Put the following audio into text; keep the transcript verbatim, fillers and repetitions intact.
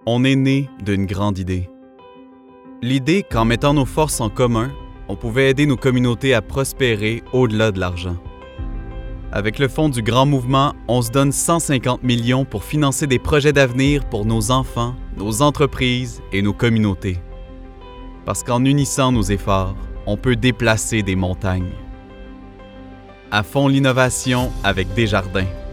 On est né d'une grande idée. L'idée qu'en mettant nos forces en commun, on pouvait aider nos communautés à prospérer au-delà de l'argent. Avec le fonds du Grand Mouvement, on se donne cent cinquante millions pour financer des projets d'avenir pour nos enfants, nos entreprises et nos communautés. Parce qu'en unissant nos efforts, on peut déplacer des montagnes. À fond l'innovation avec Desjardins.